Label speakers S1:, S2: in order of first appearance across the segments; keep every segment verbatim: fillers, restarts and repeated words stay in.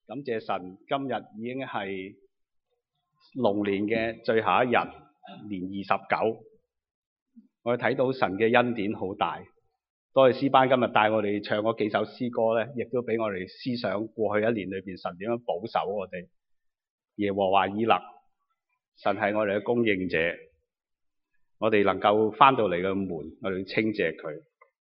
S1: 感謝神，今日已經係龍年嘅最後一日，年二十九。我哋睇到神嘅恩典好大。多謝詩班今日帶我哋唱嗰幾首詩歌咧，亦都俾我哋思想過去一年裏邊神點樣保守我哋。耶和華以勒，神係我哋嘅供應者。我哋能夠翻到嚟嘅門，我哋要稱謝佢，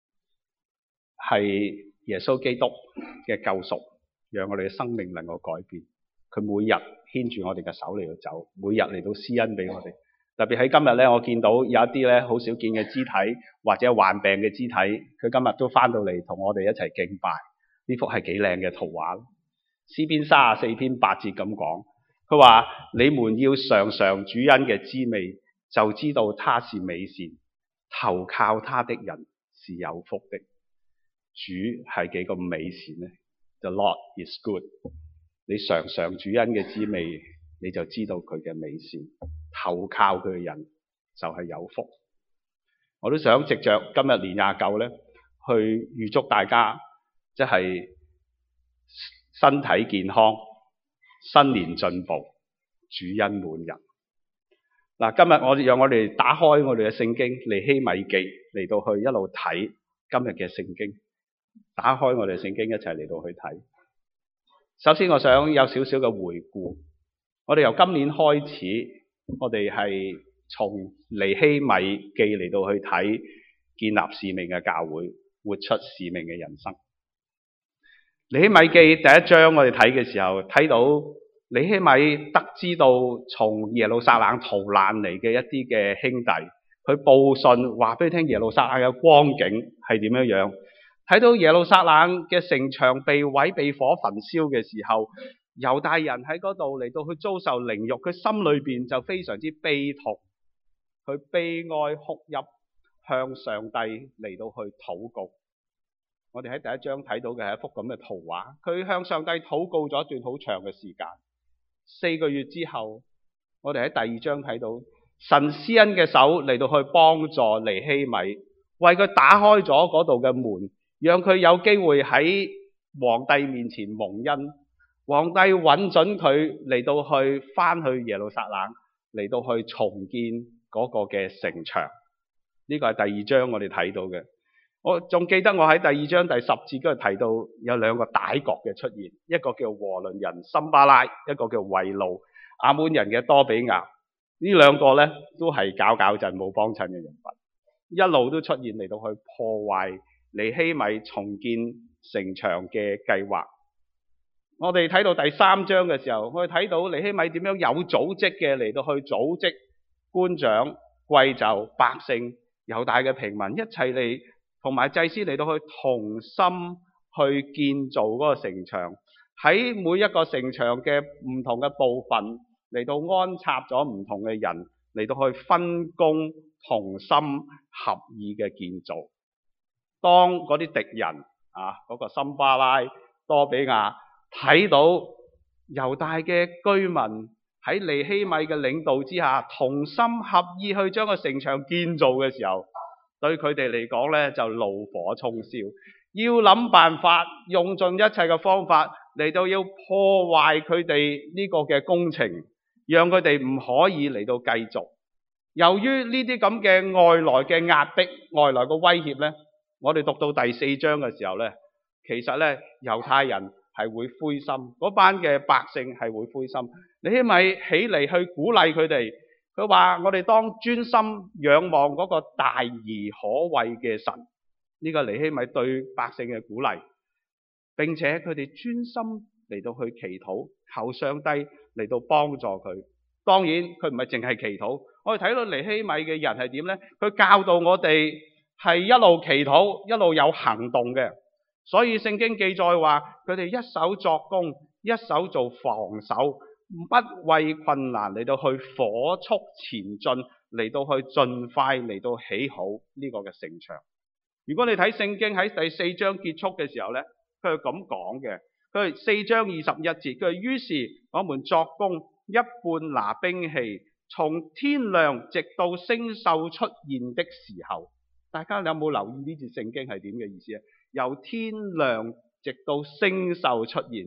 S1: 係耶穌基督嘅救贖，讓我哋嘅生命能夠改變。佢每日牽住我哋嘅手嚟到走，每日嚟到施恩俾我哋。特別喺今日咧，我見到有一啲咧好少見嘅肢體或者患病嘅肢體，佢今日都翻到嚟同我哋一齊敬拜。呢幅係幾靚嘅圖畫。詩篇三十四篇八節咁講，佢話：你們要嘗嘗主恩嘅滋味，就知道他是美善，投靠他的人是有福的。主係幾咁美善呢？ The Lord is good。你嘗嘗主恩嘅滋味，你就知道佢嘅美善。投靠佢嘅人就係有福。我都想藉着今日年廿九咧，去預祝大家即係身體健康、新年進步、主恩滿人。嗱，今日我哋讓我哋打開我哋嘅聖經尼希米記嚟到去一路睇今日嘅聖經。打開我哋聖經一齊嚟到去睇。首先我想有少少嘅回顧。我哋由今年開始，我哋係從尼希米記嚟到去睇建立使命嘅教會，活出使命嘅人生。尼希米記第一章我哋睇嘅時候，睇到尼希米得知到從耶路撒冷逃難嚟嘅一啲嘅兄弟，佢報信話俾佢聽耶路撒冷嘅光景係點樣樣。睇到耶路撒冷嘅城牆被毀被火焚燒嘅時候，猶大人喺嗰度嚟到去遭受凌辱，佢心裏邊就非常之悲痛，佢悲哀哭泣，向上帝嚟到去禱告。我哋喺第一章睇到嘅係一幅咁嘅圖畫，佢向上帝禱告咗一段好長嘅時間。四個月之後，我哋喺第二章睇到神施恩嘅手嚟到去幫助尼希米，為佢打開咗嗰度嘅門，讓佢有機會喺皇帝面前蒙恩。皇帝允准佢嚟到去翻去耶路撒冷，嚟到去重建嗰個嘅城牆。呢個係第二章我哋睇到嘅。我仲記得我喺第二章第十節嗰度提到有兩個歹國嘅出現，一個叫和倫人參巴拉，一個叫維路亞捫人嘅多比亞。呢兩個咧都係搞搞震冇幫襯嘅人物，一路都出現嚟到去破壞尼希米重建城牆嘅計劃。我哋睇到第三章嘅時候，我哋睇到尼希米點樣有組織嘅嚟到去組織官長、貴胄、百姓、猶大嘅平民一齊嚟，同埋祭司嚟到去同心去建造嗰個城牆。喺每一個城牆嘅唔同嘅部分嚟到安插咗唔同嘅人嚟到去分工，同心合意嘅建造。當嗰啲敵人啊，嗰個參巴拉、多比亞睇到猶大嘅居民喺尼希米嘅領導之下，同心合意去將個城牆建造嘅時候，對佢哋嚟講咧就怒火衝燒，要諗辦法，用盡一切嘅方法嚟到要破壞佢哋呢個嘅工程，讓佢哋唔可以嚟到繼續。由於呢啲咁嘅外來嘅壓迫、外來嘅威脅咧，我哋讀到第四章嘅時候咧，其實咧猶太人係會灰心，嗰班嘅百姓係會灰心。尼希米起嚟去鼓勵佢哋，佢話：我哋當專心仰望嗰個大而可畏嘅神。呢個尼希米對百姓嘅鼓勵，並且佢哋專心嚟到去祈禱，求上帝嚟到幫助佢。當然佢唔係淨係祈禱，我哋睇到尼希米嘅人係點呢？佢教導我哋係一路祈禱，一路有行動嘅。所以聖經記載話，佢哋一手作工，一手做防守，不畏困難嚟到去火速前進，嚟到去盡快嚟到起好呢個嘅城牆。如果你睇聖經喺第四章結束嘅時候呢，佢係咁講嘅，佢係四章二十一節，佢係於是我們作工，一半拿兵器，從天亮直到星宿出現的時候。大家有冇留意呢節聖經係點嘅意思啊？由天亮直到星宿出現，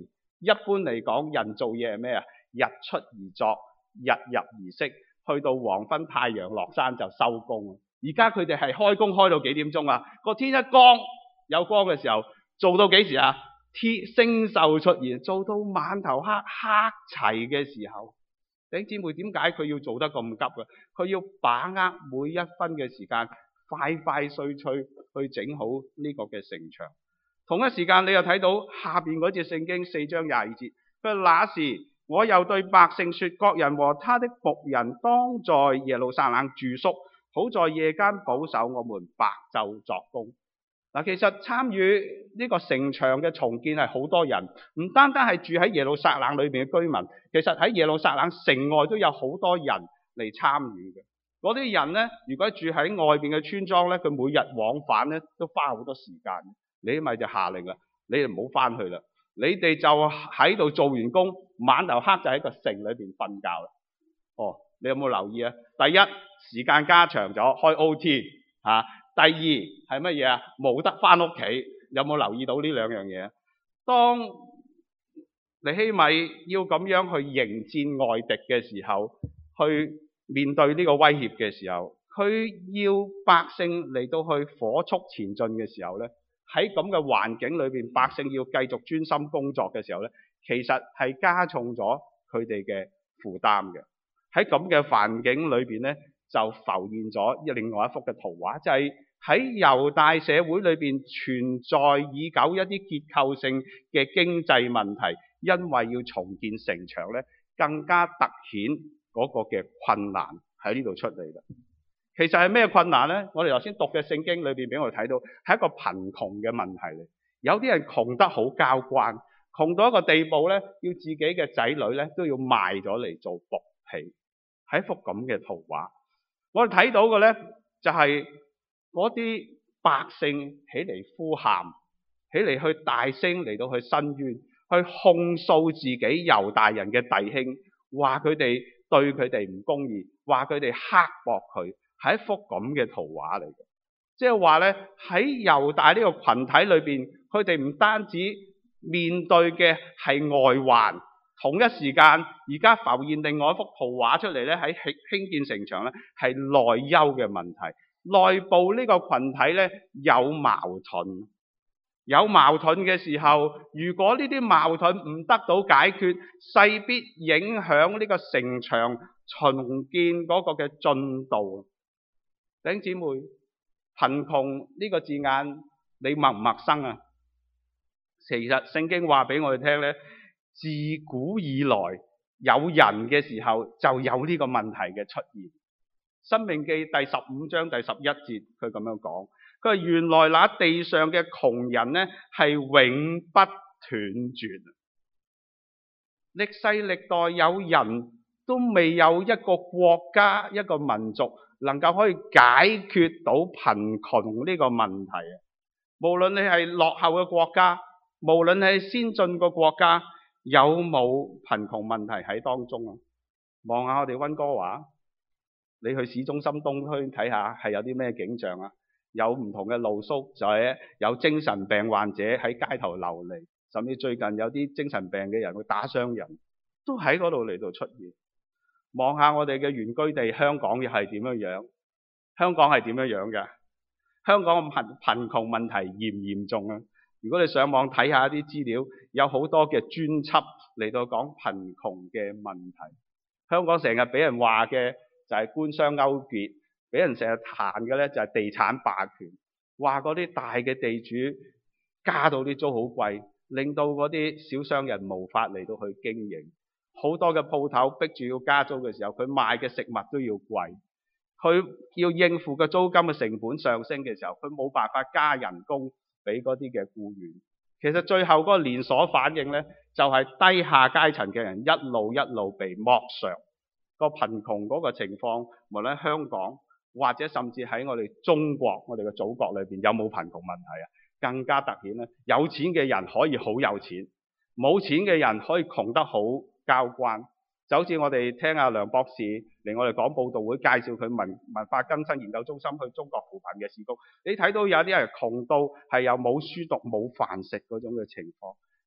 S1: 一般嚟講，人做嘢係咩啊？日出而作，日入而息，去到黃昏太陽落山就收工。而家佢哋係開工開到幾點鐘啊？個天一光有光嘅時候，做到幾時啊？天星宿出現，做到晚頭黑黑齊嘅時候。弟兄姊妹，點解佢要做得咁急嘅？佢要把握每一分嘅時間，快快脆脆去整好呢個嘅城牆。同一時間，你又睇到下邊嗰節聖經四章廿二節，佢話那時我又對百姓說，各人和他的僕人當在耶路撒冷住宿，好在夜間保守我們白晝作工。嗱，其實參與呢個城牆嘅重建係好多人，唔單單係住喺耶路撒冷裏邊嘅居民，其實喺耶路撒冷城外都有好多人嚟參與嘅。嗰啲人呢，如果住喺外邊嘅村莊呢，佢每日往返呢都花好多時間。你咪就下令啦，你哋唔好翻去啦，你哋就喺度做完工，晚頭黑就喺個城裏邊瞓覺啦。哦，你有冇留意啊？第一，時間加長咗，開 O T 嚇。第二係乜嘢啊？冇得翻屋企，有冇留意到呢兩樣嘢？當尼希米要咁樣去迎戰外敵嘅時候，去面對呢個威脅嘅時候，佢要百姓嚟到去火速前進嘅時候咧，喺咁嘅環境裏邊，百姓要繼續專心工作嘅時候咧，其實係加重咗佢哋嘅負擔嘅。喺咁嘅環境裏邊咧，就浮現咗另外一幅嘅圖畫，就係喺猶大社會裏邊存在已久一啲結構性嘅經濟問題，因為要重建城牆咧，更加突顯嗰個嘅困難喺呢度出嚟啦。其實係咩困難咧？我哋頭先讀嘅聖經裏邊俾我哋睇到，係一個貧窮嘅問題嚟。有啲人窮得好交關，窮到一個地步咧，要自己嘅仔女咧都要賣咗嚟做僕婢，係一幅咁嘅圖畫。我哋睇到嘅咧，就係嗰啲百姓起嚟呼喊，起嚟去大聲嚟到去申冤，去控訴自己猶大人嘅弟兄，話佢哋對佢哋唔公義，話佢哋刻薄佢，係一幅咁嘅圖畫嚟嘅。即係話咧，喺猶大呢個群體裏邊，佢哋唔單止面對嘅係外患。同一時間，而家浮現另外一幅圖畫出嚟咧，喺興興建城牆咧，係內憂嘅問題。內部呢個群體咧有矛盾，有矛盾嘅時候，如果呢啲矛盾唔得到解決，勢必影響呢個城牆重建嗰個嘅進度。弟兄姊妹，貧窮呢個字眼你陌唔陌生啊？其實聖經話俾我哋聽咧，自古以來有人嘅時候就有呢個問題嘅出現。申命記第十五章第十一節佢咁樣講，佢話原來那地上嘅窮人呢係永不斷絕，歷世歷代有人都未有一個國家一個民族能夠可以解決到貧窮呢個問題啊！無論你係落後嘅國家，無論你係先進嘅國家，有冇貧窮問題喺當中啊？望下我哋溫哥華，你去市中心東區睇下係有啲咩景象啊？有唔同嘅露宿者，有精神病患者喺街頭流離，甚至最近有啲精神病嘅人會打傷人，都喺嗰度嚟到出現。望下我哋嘅原居地香港又係點樣樣？香港係點樣樣嘅？香港嘅貧貧窮問題嚴唔嚴重啊？如果你上網睇下啲資料，有好多嘅專輯嚟到講貧窮嘅問題。香港成日俾人話嘅就係官商勾結，俾人成日彈嘅咧就係地產霸權，話嗰啲大嘅地主加到啲租好貴，令到嗰啲小商人無法嚟到去經營。好多嘅鋪頭逼住要加租嘅時候，佢賣嘅食物都要貴，佢要應付嘅租金嘅成本上升嘅時候，佢冇辦法加人工俾嗰啲嘅僱員。其實最後嗰個連鎖反應咧，就係低下階層嘅人一路一路被剝削。個貧窮嗰個情況，無論香港或者甚至喺我哋中國，我哋嘅祖國裏邊有冇貧窮問題啊？更加突顯咧，有錢嘅人可以好有錢，冇錢嘅人可以窮得好交關。就好似我哋聽阿梁博士嚟我哋講佈道會，介紹佢文文化更新研究中心去中國扶貧嘅事工，你睇到有啲人窮到係又冇書讀冇飯食嗰種嘅情況。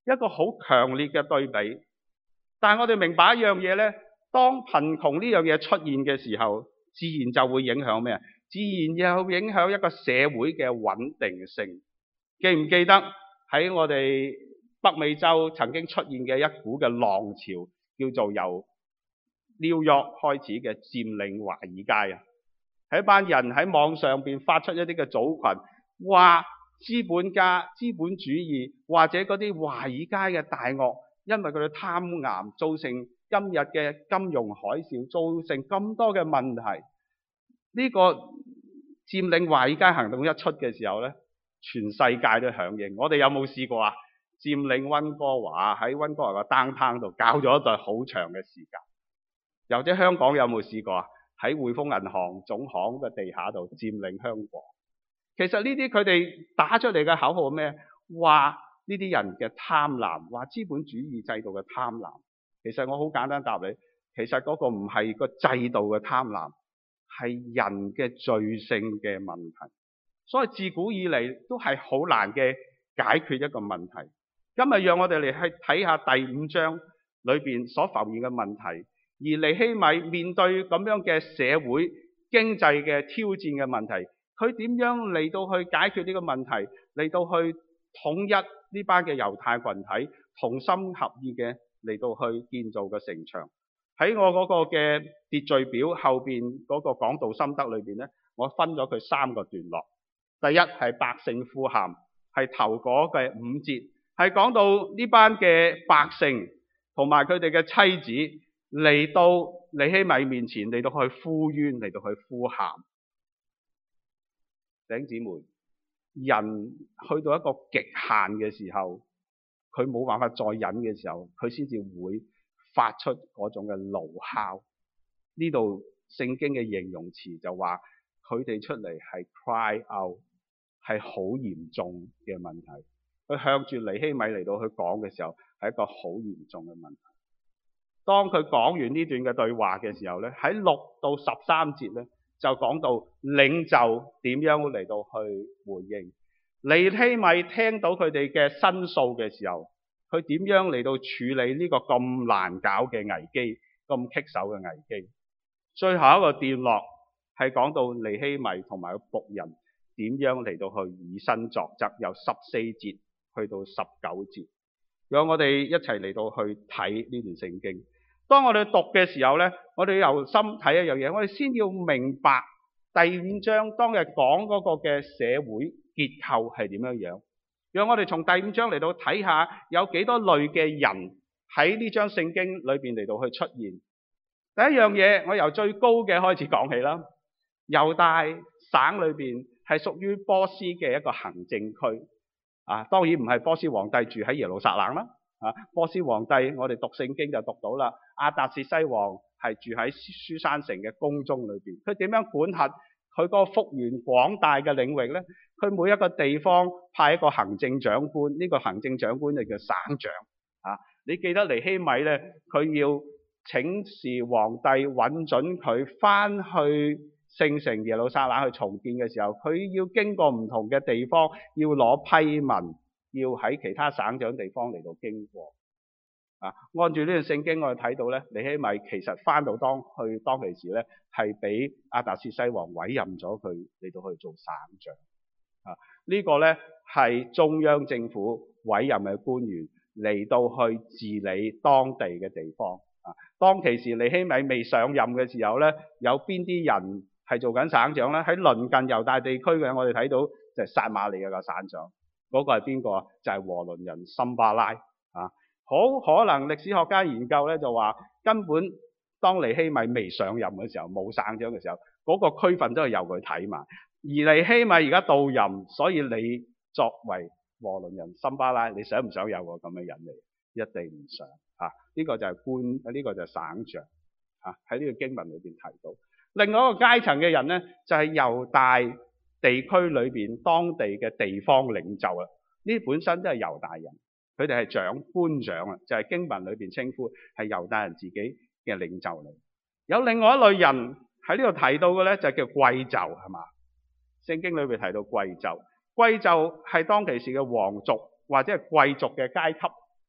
S1: 一個好強烈嘅對比。但係我哋明白一樣嘢咧，當貧窮呢樣嘢出現嘅時候，自然就會影響咩啊？自然又影響一個社會嘅穩定性。記唔記得喺我哋北美洲曾經出現嘅一股嘅浪潮，叫做由紐約開始嘅佔領華爾街啊？係一班人喺網上邊發出一啲嘅組群，話資本家、資本主義或者嗰啲華爾街嘅大鱷，因為佢哋貪婪，造成今日嘅金融海嘯，造成咁多嘅問題。呢個佔領華爾街行動一出嘅時候咧，全世界都響應。我哋有冇試過啊？佔領溫哥華，喺溫哥華個 downtown 度搞咗一段好長嘅時間。又或者香港有冇試過啊？喺匯豐銀行總行嘅地下度佔領香港。其實呢啲佢哋打出嚟嘅口號咩？話呢啲人嘅貪婪，話資本主義制度嘅貪婪。其實我好簡單答你，其實嗰個唔係個制度嘅貪婪，係人嘅罪性嘅問題。所以自古以嚟都係好難嘅解決一個問題。今日讓我哋嚟去睇下第五章裏邊所浮現嘅問題。而尼希米面對咁樣嘅社會經濟嘅挑戰嘅問題，佢點樣嚟到去解決呢個問題，嚟到去統一呢班嘅猶太群體，同心合意嘅嚟到去建造嘅城牆。喺我嗰個嘅秩序表後邊嗰個講道心得裏邊咧，我分咗佢三個段落。第一係百姓呼喊，係頭嗰嘅五節，係講到呢班嘅百姓同埋佢哋嘅妻子嚟到尼希米面前，嚟到去呼冤，嚟到去呼喊。弟兄姊妹，人去到一個極限嘅時候，佢冇辦法再忍嘅時候，佢先至會發出嗰種嘅怒哮。呢度聖經嘅形容詞就話佢哋出嚟係 cry out， 係好嚴重嘅問題。佢向住尼希米嚟到去講嘅時候，係一個好嚴重嘅問題。當佢講完呢段嘅對話嘅時候咧，喺六到十三節咧就講到領袖點樣嚟到去回應。尼希米聽到佢哋嘅申訴嘅時候，佢點樣嚟到處理呢個咁難搞嘅危機，咁棘手嘅危機。最後一個段落係講到尼希米同埋個僕人點樣嚟到去以身作則，由十四節去到十九節。讓我哋一齊嚟到去睇呢段聖經。當我哋讀嘅時候咧，我哋由心睇一樣嘢，我哋先要明白第五章當日講嗰個嘅社會結構係點樣樣。讓我哋從第五章嚟到睇下有幾多類嘅人喺呢章聖經裏邊嚟到去出現。第一樣嘢，我由最高嘅開始講起啦。猶大省裏邊係屬於波斯嘅一個行政區。啊，當然唔係波斯皇帝住喺耶路撒冷啦。啊，波斯皇帝我哋讀聖經就讀到啦。亞達薛西王係住喺書珊城嘅宮中裏邊。佢點樣管轄佢嗰個幅員廣大嘅領域咧？佢每一個地方派一個行政長官，呢、這個行政長官就叫省長。啊，你記得尼希米咧，佢要請示皇帝允准佢翻去聖城耶路撒冷去重建嘅時候，佢要經過唔同嘅地方，要攞批文，要喺其他省長地方嚟到經過。啊，按住呢段聖經我哋睇到咧，尼希米其實翻到當去當其時咧，係俾亞達薛西王委任咗佢嚟到去做省長。啊，呢個咧係中央政府委任嘅官員嚟到去治理當地嘅地方。啊，當其時尼希米未上任嘅時候咧，有邊啲人係做緊省長咧？喺鄰近猶大地區嘅，我哋睇到就係撒瑪利亞嘅省長。嗰個係邊個啊？就係和倫人參巴拉。啊，好可能歷史學家研究咧就話，根本當尼希米未上任嘅時候，冇省長嘅時候，嗰個區份都係由佢睇埋。而尼希米而家到任，所以你作為和倫人參巴拉，你想唔想有個咁嘅人嚟？一定唔想。啊，呢個就係官，呢個就係省長。啊，喺呢個經文裏邊提到。另外一個階層嘅人咧，就係猶大地區裏邊當地嘅地方領袖啦。呢啲本身都係猶大人，佢哋係長官長啊，就係經文裏邊稱呼係猶大人自己嘅領袖嚟。有另外一類人喺呢度提到嘅咧，就叫貴胄，係嘛？聖經裏邊提到貴胄，貴胄係當其時嘅皇族或者係貴族嘅階級，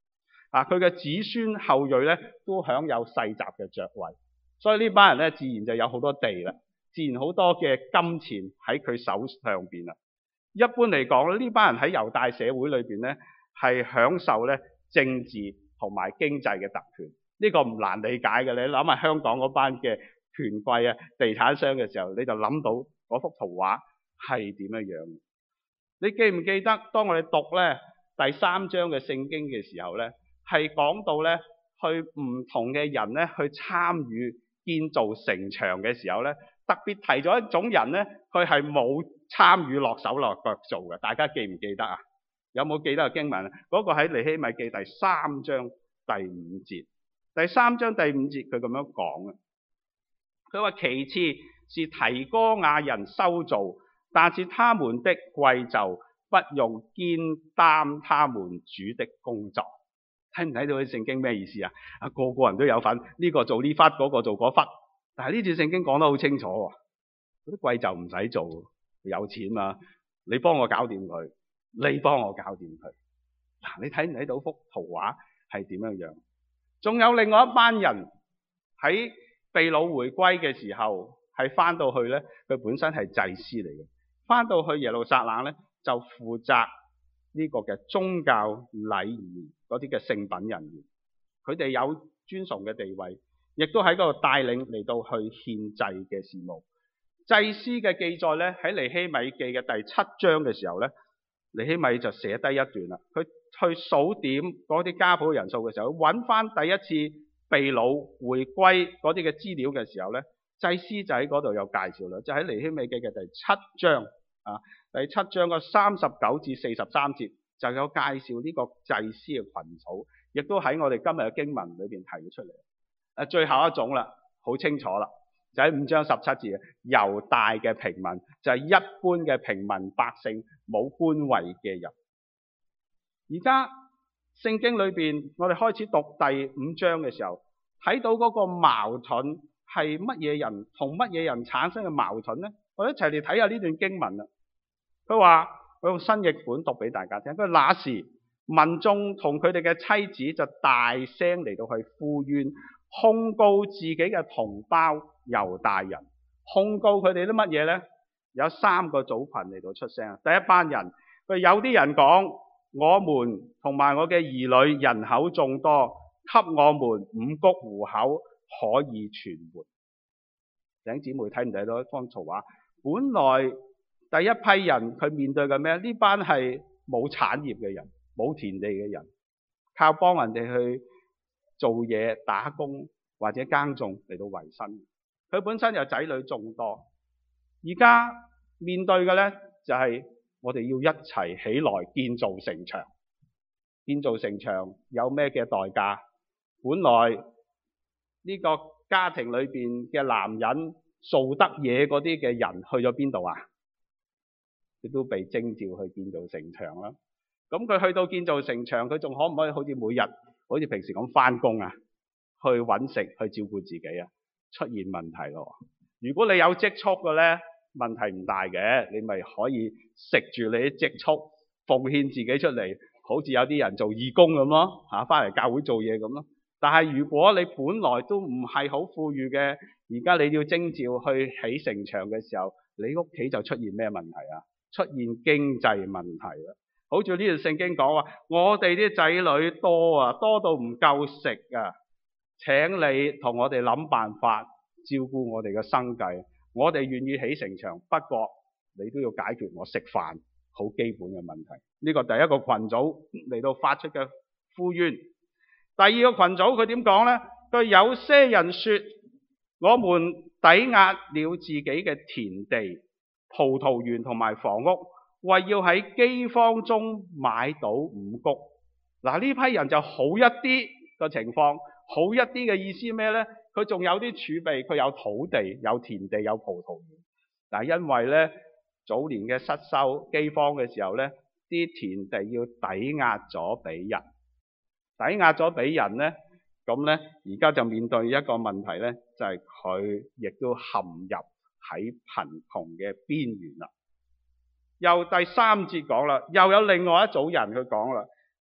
S1: 啊，佢嘅子孫後裔咧都享有世襲嘅爵位，所以呢班人咧自然就有好多地啦，自然好多嘅金錢喺佢手上邊啦。一般嚟講咧，呢班人喺猶大社會裏邊咧係享受咧政治同埋經濟嘅特權，呢個唔難理解嘅。你諗下香港嗰班嘅權貴啊、地產商嘅時候，你就諗到嗰幅圖畫係點樣樣。你記唔記得當我哋讀咧第三章嘅聖經嘅時候咧，係講到咧去唔同嘅人咧去參與建造城牆嘅時候咧，特別提咗一種人咧，佢係冇參與落手落腳做嘅。大家記唔記得啊？有冇記得個經文啊？嗰個喺尼希米記第三章第五節。第三章第五節佢咁樣講嘅，佢話其次是提哥亞人修造，但是他們的貴冑不用肩擔他們主的工作。睇唔睇到啲聖經咩意思啊？啊，個個人都有份，呢個做呢忽，嗰個做嗰忽。但係呢段聖經講得好清楚喎，嗰啲貴冑唔使做，有錢嘛，你幫我搞掂佢，你幫我搞掂佢。嗱，你睇唔睇到幅圖畫係點樣樣？仲有另外一班人喺被擄回歸嘅時候，係翻到去咧，佢本身係祭司嚟嘅，翻到去耶路撒冷咧就負責呢個嘅宗教禮儀嗰啲嘅聖品人員，佢哋有尊崇嘅地位，亦都喺嗰度帶領嚟到去獻祭嘅事務。祭司嘅記載咧喺尼希米記嘅第七章嘅時候咧，尼希米就寫低一段啦。佢去數點嗰啲家譜人數嘅時候，揾翻第一次被擄回歸嗰啲嘅資料嘅時候咧，祭司就喺嗰度有介紹啦，就喺尼希米記嘅第七章啊，第七章嘅三十九至四十三節就有介紹呢個祭司嘅群組，亦都喺我哋今日嘅經文裏邊提咗出嚟。誒，最後一種啦，好清楚啦，就喺五章十七節，猶大嘅平民就係一般嘅平民百姓，冇官位嘅人。而家聖經裏邊，我哋開始讀第五章嘅時候，睇到嗰個矛盾係乜嘢人同乜嘢人產生嘅矛盾呢？我哋一齊嚟睇下呢段經文啦。佢話，我用新譯本讀俾大家聽。佢話那時民眾同佢哋嘅妻子就大聲嚟到去呼冤，控告自己嘅同胞猶大人。控告佢哋啲乜嘢呢？有三個組群嚟到出聲。第一班人，佢有啲人講，我們同埋我嘅兒女人口眾多，給我們五穀糊口可以存活。弟兄姊妹睇唔睇到一張圖畫？本來第一批人佢面對嘅咩？呢班係冇產業嘅人，冇田地嘅人，靠幫人哋去做嘢打工或者耕種嚟到維生。佢本身有仔女眾多，而家面對嘅呢，就係、是、我哋要一齊起來建造城牆。建造城牆有咩嘅代價？本來呢個家庭裏邊嘅男人做得嘢嗰啲嘅人去咗邊度啊？佢都被徵召去建造城牆啦。咁佢去到建造城牆，佢仲可唔可以好似每日好似平時咁返工啊？去揾食，去照顧自己啊？出現問題咯。如果你有積蓄嘅呢，問題唔大嘅，你咪可以食住你啲積蓄，奉獻自己出嚟，好似有啲人做義工咁咯，嚇翻嚟教會做嘢咁咯。但係如果你本來都唔係好富裕嘅，而家你要徵召去起城牆嘅時候，你屋企就出現咩問題啊？出現經濟問題啦。好似呢段聖經講話，我哋啲仔女多啊，多到唔夠食啊！請你同我哋諗辦法照顧我哋嘅生計。我哋願意起城牆，不過你都要解決我食飯好基本嘅問題。呢個第一個群組嚟到發出嘅呼冤。第二個群組佢點講呢？佢有些人說，我們抵押了自己嘅田地、葡萄園同埋房屋，為要喺饑荒中買到五穀。嗱，呢批人就好一啲個情況。好一啲嘅意思咩呢？佢仲有啲儲備，佢有土地、有田地、有葡萄園。但係因為呢早年嘅失收、饑荒嘅時候呢，啲田地要抵押咗俾人，抵押咗俾人呢，咁呢而家就面對一個問題呢，就係佢亦都陷入喺貧窮嘅邊緣啦。又第三節講啦，又有另外一組人佢講啦。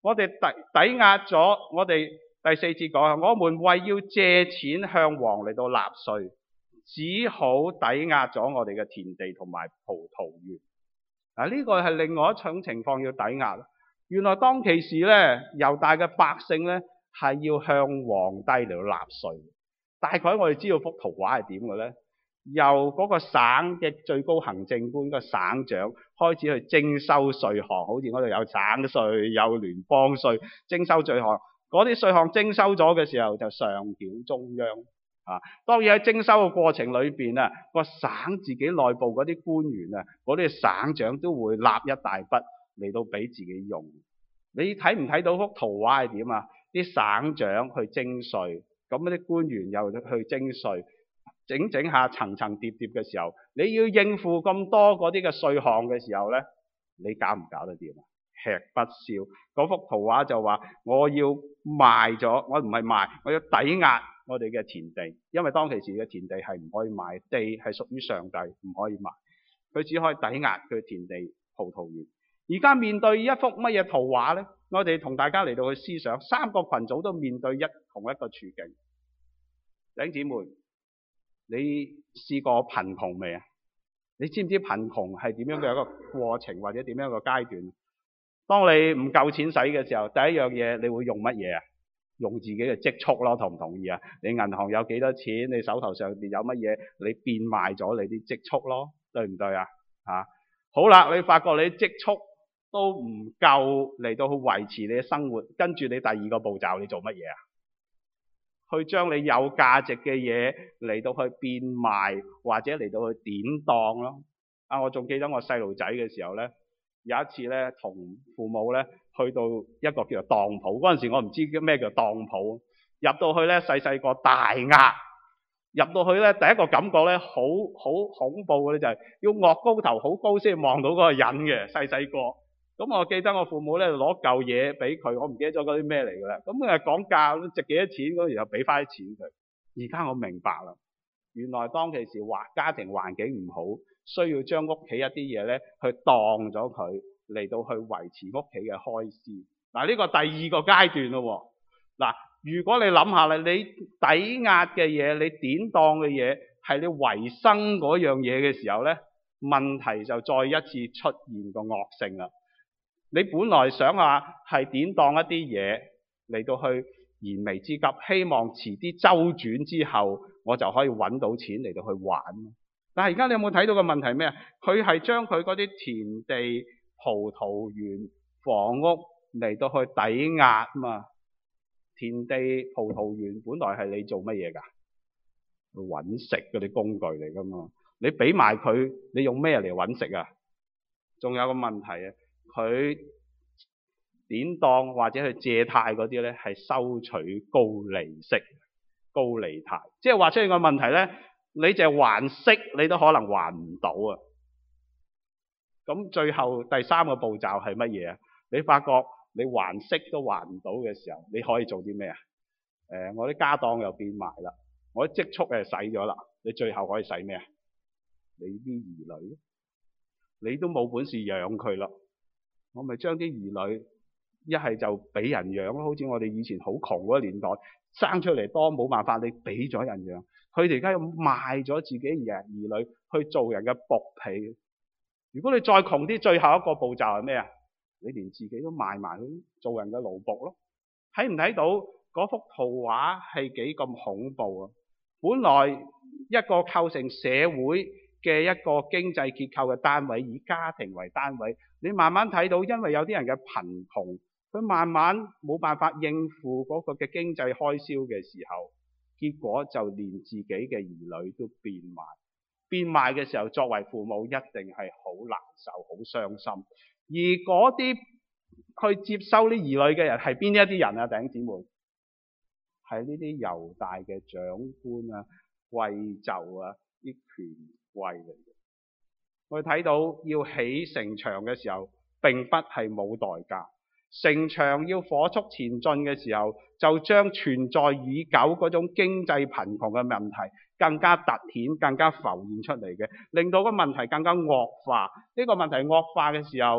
S1: 我哋抵抵押咗，我哋第四節講啊，我們為要借錢向王嚟到納稅，只好抵押咗我哋嘅田地同埋葡萄園。嗱，呢個係另外一種情況要抵押。原來當其時咧，猶大嘅百姓咧係要向皇帝嚟到納稅。大概我哋知道幅圖畫係點嘅咧？由嗰個省嘅最高行政官、個省長開始去徵收稅項，好似嗰度有省稅、有聯邦稅，徵收稅項。嗰啲稅項徵收咗嘅時候，就上繳中央。啊，當然喺徵收嘅過程裏邊啊，個省自己內部嗰啲官員啊，嗰啲省長都會納一大筆嚟到俾自己用。你睇唔睇到幅圖畫係點啊？啲省長去徵稅，咁嗰啲官員又去徵稅，整整下層層疊疊嘅時候，你要應付咁多嗰啲嘅稅項嘅時候咧，你搞唔搞得掂啊？吃不消。嗰幅圖畫就話我要賣咗，我唔係賣，我要抵押我哋嘅田地，因為當其時嘅田地係唔可以賣，地係屬於上帝，唔可以賣，佢只可以抵押佢田地葡萄園。而家面對一幅乜嘢圖畫呢？我哋同大家嚟到去思想，三個群組都面對一同一個處境。弟兄姊妹，你試過貧窮未啊？你知唔知貧窮係點樣嘅一個過程，或者點樣一個階段？當你唔夠錢使嘅時候，第一樣嘢你會用乜嘢啊？用自己嘅積蓄咯，同唔同意啊？你銀行有幾多錢，你手頭上邊有乜嘢，你變賣咗你啲積蓄咯，對唔對啊？啊，好啦，你發覺你積蓄都唔夠嚟到去維持你嘅生活，跟住你第二個步驟你做乜嘢啊？去將你有價值嘅嘢嚟到去變賣，或者嚟到去典當咯。啊，我仲記得我細路仔嘅時候咧，有一次咧同父母咧去到一個叫做當鋪，嗰陣時我唔知咩叫當鋪，入到去咧細細個大額，入到去咧第一個感覺咧好好恐怖嘅咧，就係要岳高頭好高先望到嗰個人嘅，細細個。咁我記得我父母咧攞嚿嘢俾佢，我唔記得咗嗰啲咩嚟㗎啦。咁佢講價值幾多錢嗰，然後俾翻啲錢佢。而家我明白啦，原來當其時環家庭環境唔好，需要將屋企一啲嘢咧去當咗佢嚟到去維持屋企嘅開支。嗱，呢個第二個階段咯。嗱，如果你諗下啦，你抵押嘅嘢，你典當嘅嘢係你維生嗰樣嘢嘅時候咧，問題就再一次出現個惡性啦。你本來想話係典當一啲嘢嚟到去燃眉之急，希望遲啲周轉之後，我就可以揾到錢嚟到去還。但係而家你有冇睇到個問題咩啊？佢係將佢嗰啲田地、葡萄園、房屋嚟到去抵押嘛。田地、葡萄園本來係你做乜嘢㗎？揾食嗰啲工具嚟㗎嘛。你俾埋佢，你用咩嚟揾食啊？仲有個問題啊！佢典當或者去借貸嗰啲咧，係收取高利息、高利貸，即係話出現個問題咧，你淨係還息，你都可能還唔到啊！咁最後第三個步驟係乜嘢啊？你發覺你還息都還唔到嘅時候，你可以做啲咩啊？誒、呃，我啲家當又變埋啦，我啲積蓄誒使咗啦，你最後可以使咩啊？你啲兒女，你都冇本事養佢啦。我咪將啲兒女一係就俾人養咯，好似我哋以前好窮嗰個年代，生出嚟多冇辦法，你俾咗人養，佢哋而家要賣咗自己嘅兒女去做人嘅僕婢。如果你再窮啲，最後一個步驟係咩啊？你連自己都賣埋去做人嘅奴僕咯。睇唔睇到嗰幅圖畫係幾咁恐怖啊？本來一個構成社會嘅一個經濟結構嘅單位，以家庭為單位，你慢慢睇到，因為有啲人嘅貧窮，佢慢慢冇辦法應付嗰個嘅經濟開銷嘅時候，結果就連自己嘅兒女都變賣。變賣嘅時候，作為父母一定係好難受、好傷心。而嗰啲去接收啲兒女嘅人係邊一啲人啊？弟兄姊妹，係呢啲猶大嘅長官啊、貴胄啊、啲權貴嚟嘅。我哋睇到要起城牆嘅時候，並不係冇代價。城牆要火速前進嘅時候，就將存在已久嗰種經濟貧窮嘅問題更加突顯、更加浮現出嚟嘅，令到個問題更加惡化。呢個問題惡化嘅時候，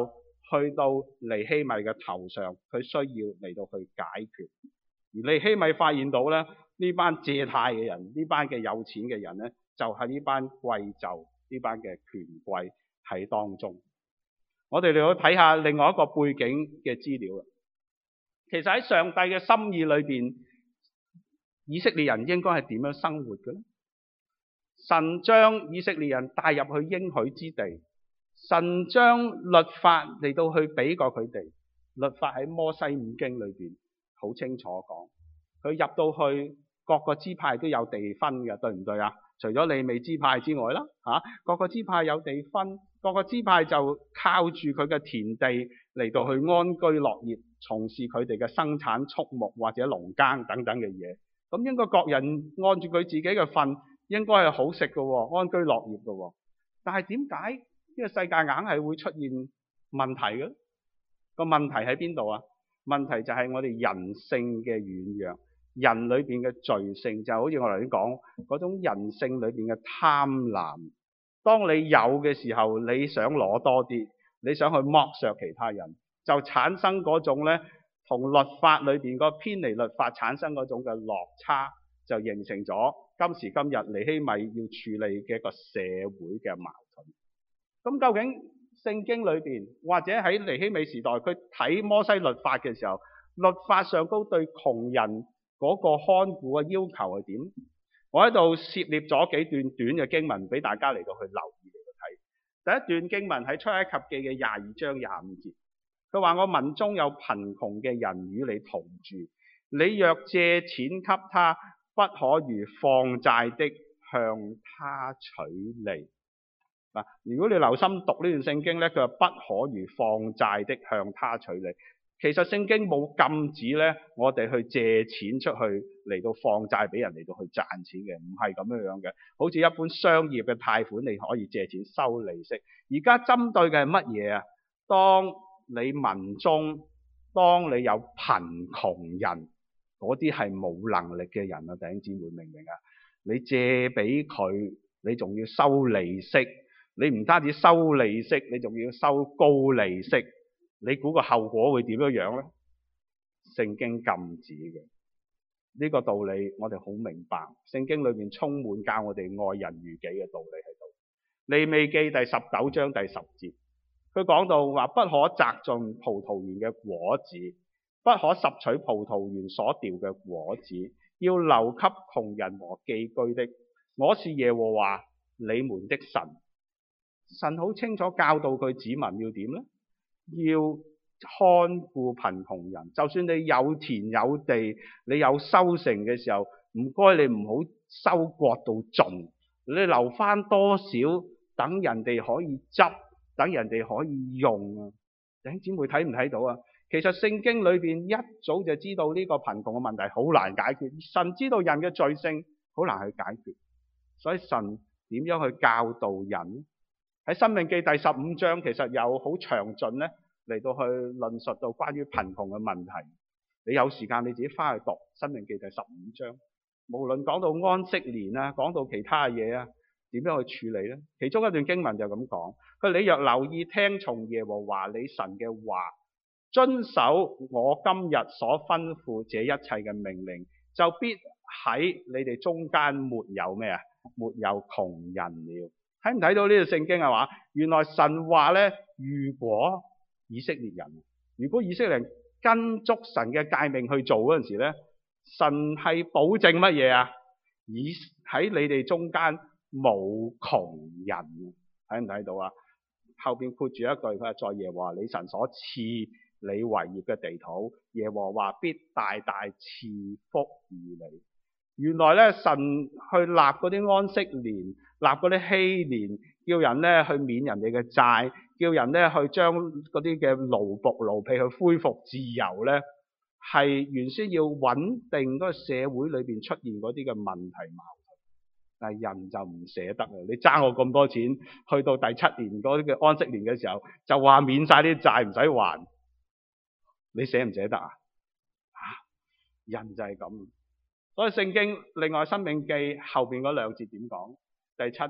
S1: 去到尼希米嘅頭上，佢需要嚟到去解決。而尼希米發現到咧，呢班借貸嘅人，呢班嘅有錢嘅人咧，就係呢班貴胄，呢班嘅權貴喺當中。我哋嚟到睇下另外一個背景嘅資料啦。其實喺上帝嘅心意裏邊，以色列人應該係點樣生活嘅咧？神將以色列人帶入去應許之地，神將律法嚟到去俾過佢哋。律法喺摩西五經裏邊好清楚講，佢入到去各個支派都有地分嘅，對唔對啊？除咗利未支派之外啦，嚇各個支派有地分，各個支派就靠住佢嘅田地嚟到去安居樂業，從事佢哋嘅生產畜牧或者農耕等等嘅嘢。咁應該各人按住佢自己嘅份，應該係好食嘅喎，安居樂業嘅喎。但係點解呢個世界硬係會出現問題嘅？個問題喺邊度啊？問題就係我哋人性嘅軟弱，人裏邊嘅罪性，就好似我頭先講嗰種人性裏邊嘅貪婪。當你有嘅時候，你想攞多啲，你想去剝削其他人，就產生嗰種咧同律法裏邊個偏離律法產生嗰種嘅落差，就形成咗今時今日尼希米要處理嘅一個社會嘅矛盾。咁究竟聖經裏邊或者喺尼希米時代，佢睇摩西律法嘅時候，律法上高對窮人嗰個看顧嘅要求係點？我喺度涉獵咗幾段短嘅經文俾大家嚟到去留意嚟到睇。第一段經文喺出埃及記嘅廿二章廿五節，佢話：我民中有貧窮嘅人與你同住，你若借錢給他，不可如放債的向他取利。嗱，如果你留心讀呢段聖經咧，佢話不可如放債的向他取利。其實聖經冇禁止咧，我哋去借錢出去嚟到放債俾人嚟到去賺錢嘅，唔係咁樣樣嘅。好似一般商業嘅貸款，你可以借錢收利息。而家針對嘅係乜嘢啊？當你民中，當你有貧窮人，嗰啲係冇能力嘅人啊，弟兄姊妹明唔明啊？你借俾佢，你仲要收利息，你唔單止收利息，你仲要收高利息。你估個後果會點樣樣呢？聖經禁止嘅呢個道理，我哋好明白。聖經裏面充滿教我哋愛人如己嘅道理喺度。利未記第十九章第十節，佢講到話：不可摘盡葡萄園嘅果子，不可拾取葡萄園所掉嘅果子，要留給窮人和寄居的。我是耶和華你們的神。神好清楚教導佢子民要點呢？要看顧貧窮人，就算你有田有地，你有收成嘅時候，唔該你唔好收割到盡，你留翻多少，等人哋可以執，等人哋可以用啊！弟兄姊妹睇唔睇到啊？其實聖經裏邊一早就知道呢個貧窮嘅問題好難解決，神知道人嘅罪性好難去解決，所以神點樣去教導人？喺申命記第十五章其實有好詳盡咧嚟到去論述到關於貧窮嘅問題。你有時間你自己翻去讀申命記第十五章，無論講到安息年啊，講到其他嘢啊，點樣去處理呢？其中一段經文就咁講，佢你若留意聽從耶和華你神嘅話，遵守我今日所吩咐這一切嘅命令，就必喺你哋中間沒有咩啊？沒有窮人了。睇唔睇到呢個聖經係話？原來神話咧，如果以色列人，如果以色列人跟足神嘅誡命去做嗰陣時咧，神係保證乜嘢啊？以喺你哋中間冇窮人，睇唔睇到啊？後邊括住一句，佢話在耶和華你神所賜你為業嘅地土，耶和華必大大賜福與你。原來咧，神去立嗰啲安息年，立嗰啲禧年，叫人咧去免人哋嘅債，叫人咧去將嗰啲嘅奴僕奴婢去恢復自由咧，係原先要穩定嗰個社會裏邊出現嗰啲嘅問題矛盾。但係人就唔捨得啊！你爭我咁多錢，去到第七年嗰啲嘅安息年嘅時候，就話免晒啲債唔使還，你捨唔捨得啊？啊，人就係咁。所以聖經另外申命記後邊嗰兩節點講？第七節，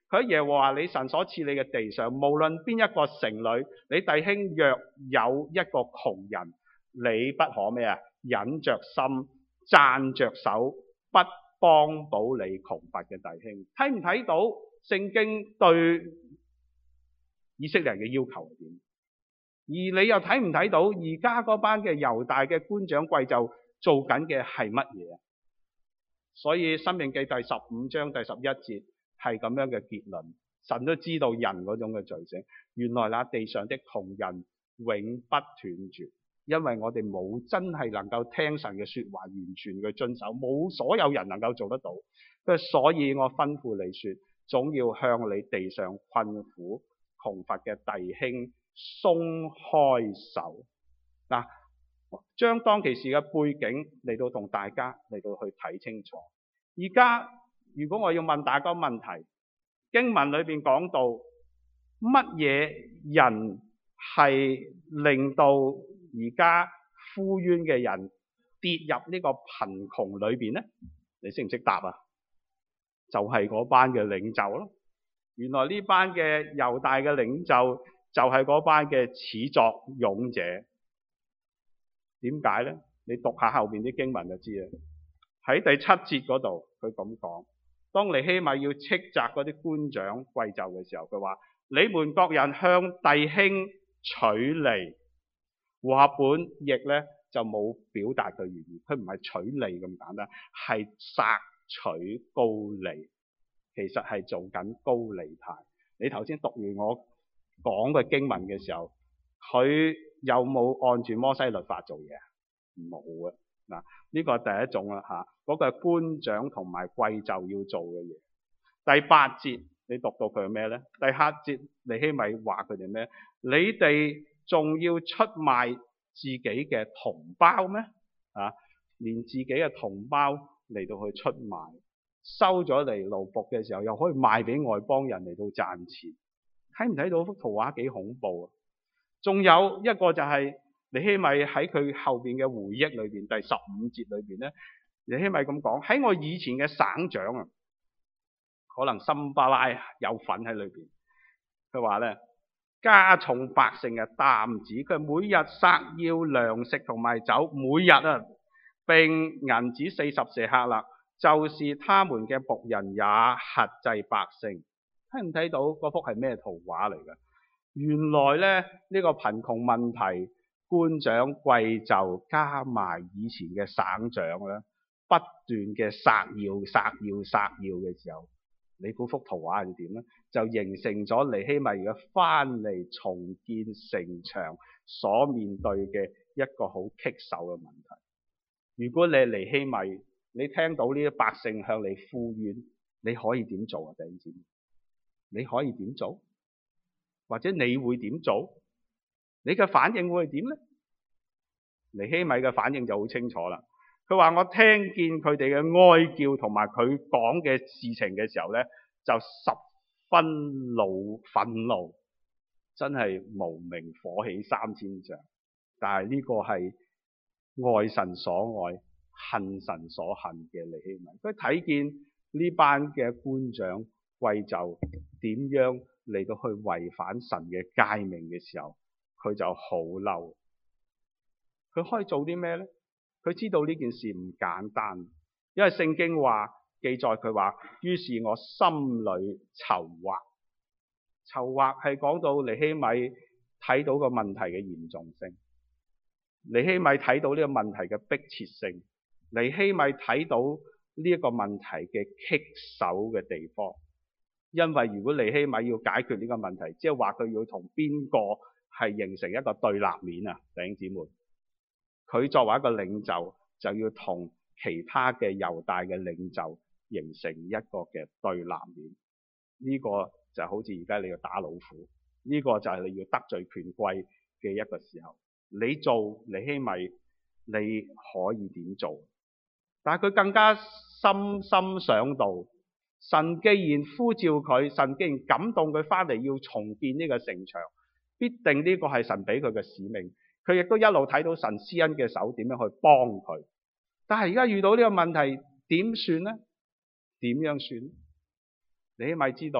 S1: 佢喺耶和華你神所賜你嘅地上，無論邊一個城裏，你弟兄若有一個窮人，你不可咩啊？忍着心，讚着手，不幫補你窮乏嘅弟兄。睇唔睇到聖經對以色列人嘅要求係點？而你又睇唔睇到而家嗰班嘅猶大嘅官長貴胄做緊嘅係乜嘢啊？所以申命記第十五章第十一節係咁樣嘅結論。神都知道人嗰種嘅罪性，原來那地上的窮人永不斷絕，因為我哋冇真係能夠聽神嘅說話完全去遵守，冇所有人能夠做得到。所以我吩咐你說，總要向你地上困苦窮乏嘅弟兄鬆開手。嗱，將當其時嘅背景嚟到同大家嚟到去睇清楚。而家如果我要問大家個問題，經文裏邊講到乜嘢人係令到而家呼冤嘅人跌入呢個貧窮裏邊呢？你識唔識答啊？就係嗰班嘅領袖咯。原來呢班嘅猶大嘅領袖就係嗰班嘅始作俑者。點解呢？你讀下後邊啲經文就知啦。喺第七節嗰度佢咁講，當尼希米要斥責嗰啲官長貴胄嘅時候，佢話：你們各人向弟兄取利。和合本譯咧就冇表達佢原意，佢唔係取利咁簡單，係索取高利。其實係做緊高利貸。你頭先讀完我講嘅經文嘅時候，佢有冇按住摩西律法做嘢？冇啊！嗱，呢個係第一種啦嚇，嗰個係官長同埋貴胄要做嘅嘢。第八節你讀到佢係咩咧？第八節尼希米話佢哋咩？你哋仲要出賣自己嘅同胞咩？啊，連自己嘅同胞嚟到去出賣，收咗嚟奴僕嘅時候，又可以賣俾外邦人嚟到賺錢。睇唔睇到幅圖畫幾恐怖啊？仲有一個就係尼希米喺佢後邊嘅回憶裏邊，第十五節裏邊咧，尼希米咁講：喺我以前嘅省長啊，可能參巴拉有份喺裏邊。佢話咧，加重百姓嘅擔子，佢每日索要糧食同埋酒，每日啊，並銀子四十舍客勒，就是他們嘅僕人也轄制百姓。睇唔睇到嗰幅係咩圖畫嚟㗎？原來咧呢、呢個貧窮問題，官長貴胄加埋以前嘅省長咧，不斷嘅索要、索要、索要嘅時候，你估幅圖畫係點咧？就形成咗尼希米嘅翻嚟重建城牆所面對嘅一個好棘手嘅問題。如果你係尼希米，你聽到呢啲百姓向你呼冤，你可以點做啊？弟兄姊妹，你可以點做？或者你會點做？你嘅反應會係點呢？尼希米嘅反應就好清楚啦。佢話：我聽見佢哋嘅哀叫同埋佢講嘅事情嘅時候呢，就十分怒憤怒，真係無名火起三千丈。但係呢個係愛神所愛、恨神所恨嘅尼希米。佢睇見呢班嘅官長貴胄點樣嚟到去違反神嘅誡命嘅時候，佢就好嬲。佢可以做啲咩呢？佢知道呢件事唔簡單，因為聖經話記載佢話，於是我心裏籌劃。籌劃係講到尼希米睇到個問題嘅嚴重性，尼希米睇到呢個問題嘅迫切性，尼希米睇到呢一個問題嘅棘手嘅地方。因為如果尼希米要解決呢個問題，即係話佢要同邊個係形成一個對立面啊，弟兄姊妹。佢作為一個領袖，就要同其他嘅猶大嘅領袖形成一個嘅對立面。呢、這個就好似而家你要打老虎，呢、這個就係你要得罪權貴嘅一個時候。你做尼希米，你可以點做？但係佢更加深深想到，神既然呼召佢，神既然感動佢翻嚟要重建呢個城牆，必定呢個係神俾佢嘅使命。佢亦都一路睇到神施恩嘅手點樣去幫佢，但係而家遇到呢個問題點算呢？點樣算？尼希米知道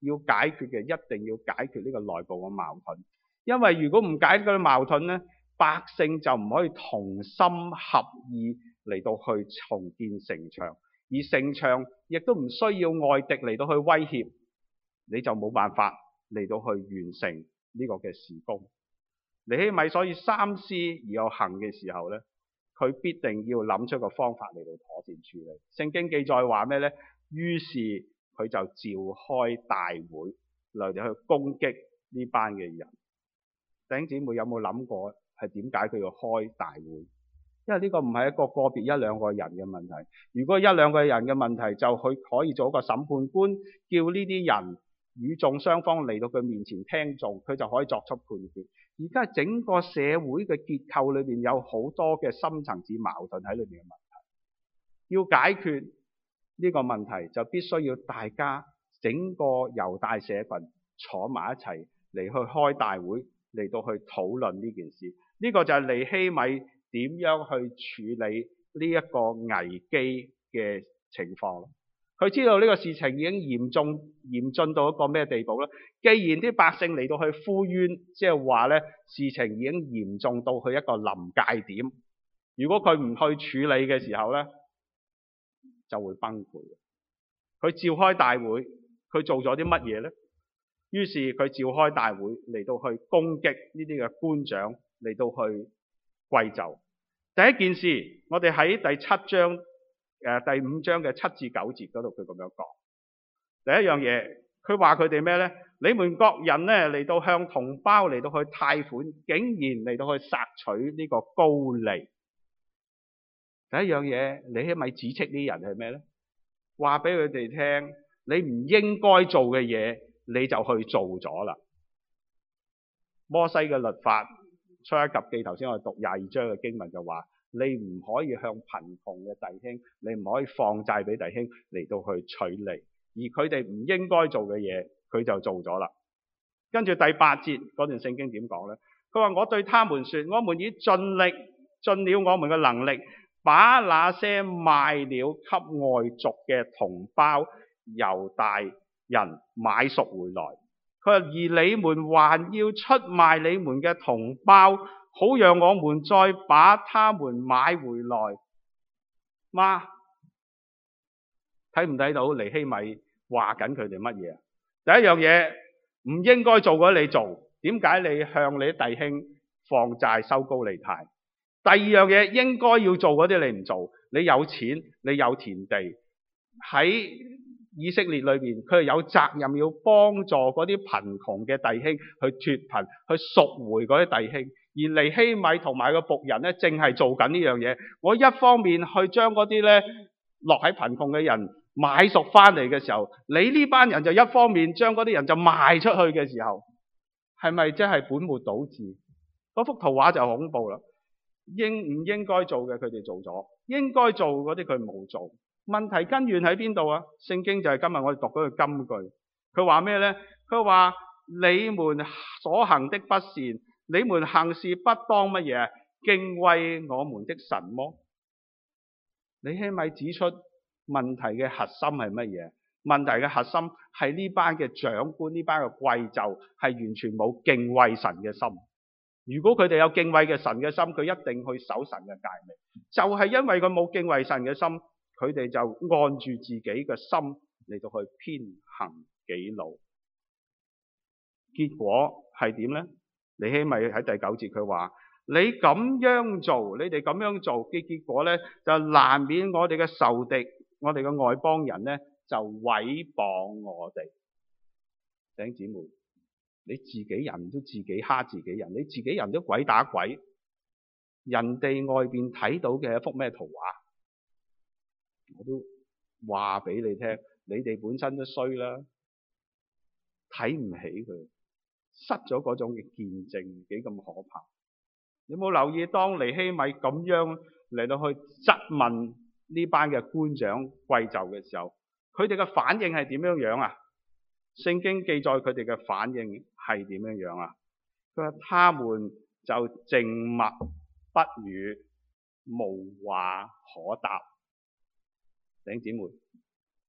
S1: 要解決嘅一定要解決呢個內部嘅矛盾，因為如果唔解決嗰啲矛盾呢，百姓就唔可以同心合意嚟到去重建城牆，而城牆亦都唔需要外敵嚟到去威脅，你就冇辦法嚟到去完成呢個嘅事工。尼希米所以三思而有行嘅時候呢，佢必定要諗出個方法嚟到妥善處理。聖經記載話咩呢？於是佢就召開大會嚟到去攻擊呢班嘅人。弟兄姊妹有冇諗過係點解佢要開大會？因為呢個唔係一個個別一兩個人嘅問題。如果一兩個人嘅問題，就佢可以做一個審判官，叫呢啲人與眾雙方嚟到佢面前聽訟，佢就可以作出判決。而家整個社會嘅結構裏面有好多嘅深層次矛盾喺裏面嘅問題，要解決呢個問題就必須要大家整個猶大社群坐埋一齊嚟去開大會，嚟到去討論呢件事。呢、這個就係尼希米點樣去處理呢一個危機嘅情況。佢知道呢個事情已經嚴重嚴峻到一個咩地步咧？既然啲百姓嚟到去呼冤，即係話咧事情已經嚴重到去一個臨界點。如果佢唔去處理嘅時候咧，就會崩潰。佢召開大會，佢做咗啲乜嘢咧？於是佢召開大會嚟到去攻擊呢啲嘅官長，嚟到去歸咎。第一件事，我哋喺第七章。誒、呃、第五章嘅七至九節嗰度，佢咁樣講。第一樣嘢，佢話佢哋咩呢？你們各人呢嚟到向同胞嚟到去貸款，竟然嚟到去索取呢個高利。第一樣嘢，你係咪指斥呢啲人係咩呢？話俾佢哋聽，你唔應該做嘅嘢，你就去做咗啦。摩西嘅律法出埃及記，頭先我哋讀廿二章嘅經文就話。你唔可以向貧窮嘅弟兄，你唔可以放債俾弟兄嚟到去取利，而佢哋唔應該做嘅嘢，佢就做咗啦。跟住第八節嗰段聖經點講呢？佢話我對他們說，我們已盡力盡了我們嘅能力，把那些賣了給外族嘅同胞猶大人買贖回來。佢話而你們還要出賣你們嘅同胞，好讓我們再把他們買回來嗎？睇唔睇到尼希米話緊佢哋乜嘢？第一樣嘢唔應該做嘅你做，點解你向你弟兄放債收高利貸？第二樣嘢應該要做嗰啲你唔做，你有錢，你有田地，喺以色列裏邊，佢係有責任要幫助嗰啲貧窮嘅弟兄去脫貧，去贖回嗰啲弟兄。而尼希米同埋個僕人咧，正係做緊呢樣嘢。我一方面去將嗰啲咧落喺貧窮嘅人買贖翻嚟嘅時候，你呢班人就一方面將嗰啲人就賣出去嘅時候，係咪真係本末倒置？嗰幅圖畫就恐怖啦！應唔應該做嘅佢哋做咗，應該做嗰啲佢冇做。問題根源喺邊度啊？聖經就係今日我哋讀嗰個金句，佢話咩咧？佢話你們所行的不善。你們行事不當乜嘢？敬畏我們的神麼？尼希米指出問題嘅核心係乜嘢？問題嘅核心係呢班嘅長官，呢班嘅貴胄係完全冇敬畏神嘅心。如果佢哋有敬畏嘅神嘅心，佢一定去守神嘅誡命。就係因為佢冇敬畏神嘅心，佢哋就按住自己嘅心嚟到去偏行己路。結果係點呢？尼希米喺第九節佢話：你咁樣做，你哋咁樣做嘅結果咧，就難免我哋嘅仇敵，我哋嘅外邦人咧，就毀謗我哋。弟兄姊妹，你自己人都自己蝦自己人，你自己人都鬼打鬼，人哋外邊睇到嘅一幅咩圖畫？我都話俾你聽，你哋本身都衰啦，睇唔起佢。失咗嗰種嘅見證，幾咁可怕！你有冇留意當尼希米咁樣嚟到去質問呢班嘅官長貴胄嘅時候，佢哋嘅反應係點樣樣啊？聖經記載佢哋嘅反應係點樣樣啊？佢話他們就靜默不語，無話可答。弟兄姊妹，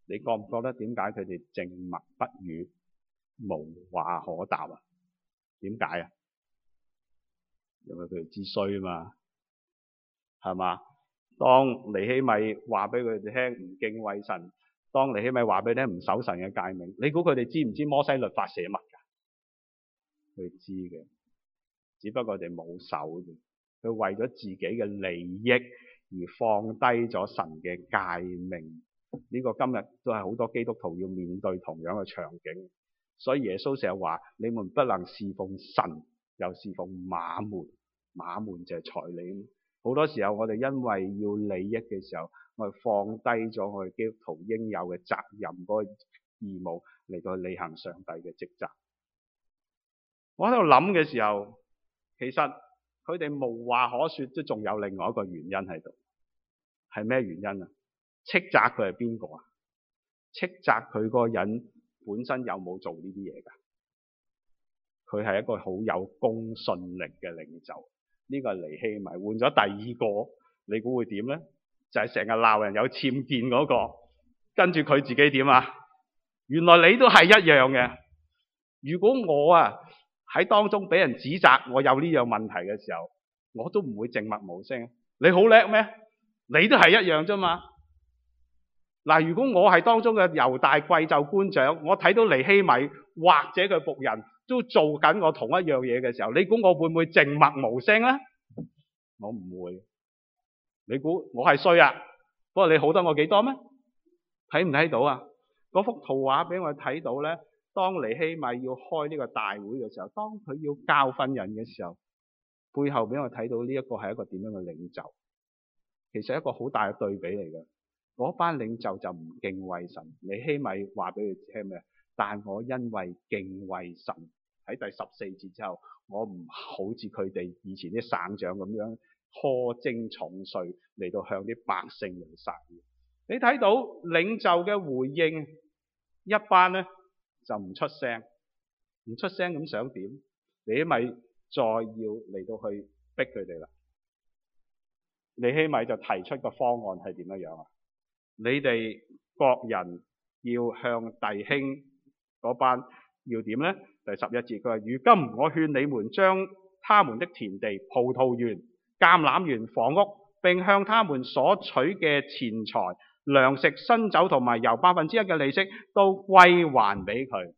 S1: 你覺唔覺得點解佢哋靜默不語，無話可答啊？點解啊？因為佢哋知衰啊嘛，係嘛？當尼希米話俾佢哋聽唔敬畏神，當尼希米話俾佢聽唔守神嘅誡命，你估佢哋知唔知摩西律法寫乜㗎？佢知嘅，只不過佢哋冇守啫。佢為咗自己嘅利益而放低咗神嘅誡命。呢個今日都係好多基督徒要面對同樣嘅場景。所以耶穌成日話：你們不能侍奉神，又侍奉馬門。馬門就係財利。好多時候我哋因為要利益嘅時候，我哋放低咗我哋基督徒應有嘅責任嗰個義務嚟到履行上帝嘅職責。我喺度諗嘅時候，其實佢哋無話可說，都仲有另外一個原因喺度。係咩原因啊？斥責佢係邊個啊？斥責佢個人本身有冇做呢啲嘢㗎？佢係一個好有公信力嘅領袖。呢個係尼希米，換咗第二個，你估會點咧？就係成日鬧人有僭建嗰個，跟住佢自己點啊？原來你都係一樣嘅。如果我啊喺當中俾人指責我有呢樣問題嘅時候，我都唔會靜默無聲。你好叻咩？你都係一樣啫嘛。嗱，如果我係當中嘅猶大貴胄官長，我睇到尼希米或者佢僕人都做緊我同一樣嘢嘅時候，你估我會唔會靜默無聲咧？我唔會。你估我係衰啊？不過你好得我幾多咩？睇唔睇到啊？嗰幅圖畫俾我睇到咧，當尼希米要開呢個大會嘅時候，當佢要教訓人嘅時候，背後俾我睇到呢一個係一個點樣嘅領袖。其實一個好大嘅對比嚟嘅。嗰班領袖就唔敬畏神。尼希米話俾佢聽咩？但我因為敬畏神，喺第十四節之後，我唔好似佢哋以前啲省長咁樣苛徵重稅嚟到向啲百姓嚟撒鹽。你睇到領袖嘅回應，一班咧就唔出聲，唔出聲咁想點？尼希米再要嚟到去逼佢哋啦。尼希米就提出個方案係點樣樣啊？你哋各人要向弟兄嗰班要點呢？第十一節佢話：如今我勸你們將他們的田地、葡萄園、橄欖園、房屋，並向他們所取嘅錢財、糧食、新酒同埋油百分之一嘅利息，都歸還俾佢。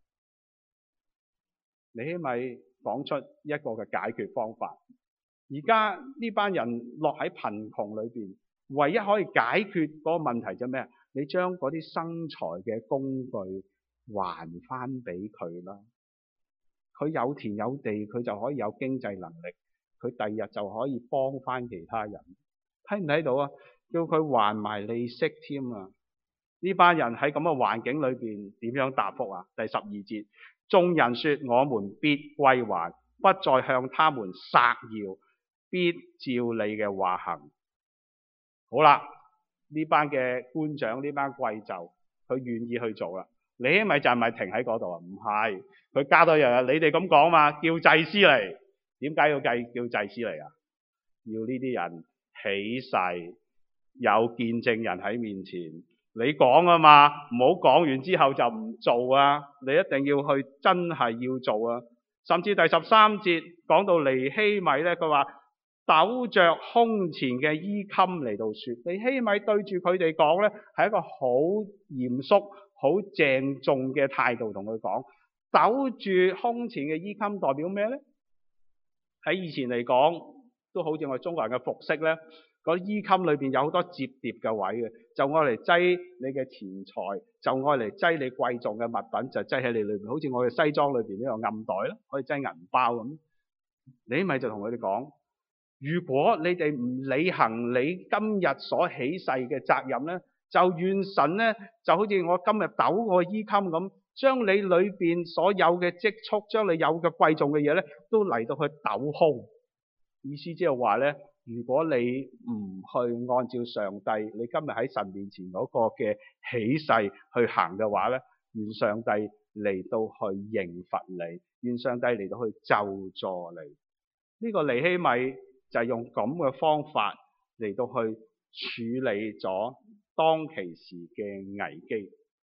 S1: 尼希米講出一個嘅解決方法。而家呢班人落喺貧窮裏邊，唯一可以解決嗰個問題就咩啊？你將嗰啲生財嘅工具還翻俾佢啦。佢有田有地，佢就可以有經濟能力，佢第日就可以幫翻其他人。睇唔睇到啊？叫佢還埋利息添啊！呢班人喺咁嘅環境裏邊點樣答覆啊？第十二節，眾人說：我們必歸還，不再向他們索要，必照你嘅話行。好啦，呢班嘅官長，呢班貴胄，佢願意去做啦。尼希米就係咪停喺嗰度啊？唔係，佢加多樣嘢。你哋咁講嘛，叫祭司嚟。點解要計叫祭司嚟啊？要呢啲人起誓，有見證人喺面前。你講啊嘛，唔好講完之後就唔做啊！你一定要去，真係要做啊！甚至第十三節講到尼希米咧，佢話抖着胸前嘅衣襟嚟到說，尼希米對住佢哋講咧，係一個好嚴肅、好鄭重嘅態度同佢講。抖住胸前嘅衣襟代表咩咧？喺以前嚟講，都好似我哋中國人嘅服飾咧，嗰衣襟裏邊有好多摺疊嘅位嘅，就愛嚟擠你嘅錢財，就愛嚟擠你貴重嘅物品，就擠喺你裏邊。好似我嘅西裝裏邊呢個暗袋啦，可以擠銀包咁。尼希米就同佢哋講：如果你哋唔履行你今日所起誓嘅責任咧，就願神咧就好似我今日抖個衣襟咁，將你裏邊所有嘅積蓄，將你有嘅貴重嘅嘢咧，都嚟到去抖空。意思即係話咧，如果你唔去按照上帝你今日喺神面前嗰個嘅起誓去行嘅話咧，願上帝嚟到去刑罰你，願上帝嚟到去咒詛你。呢、這個尼希米就係用咁嘅方法嚟到去處理咗當其時嘅危機。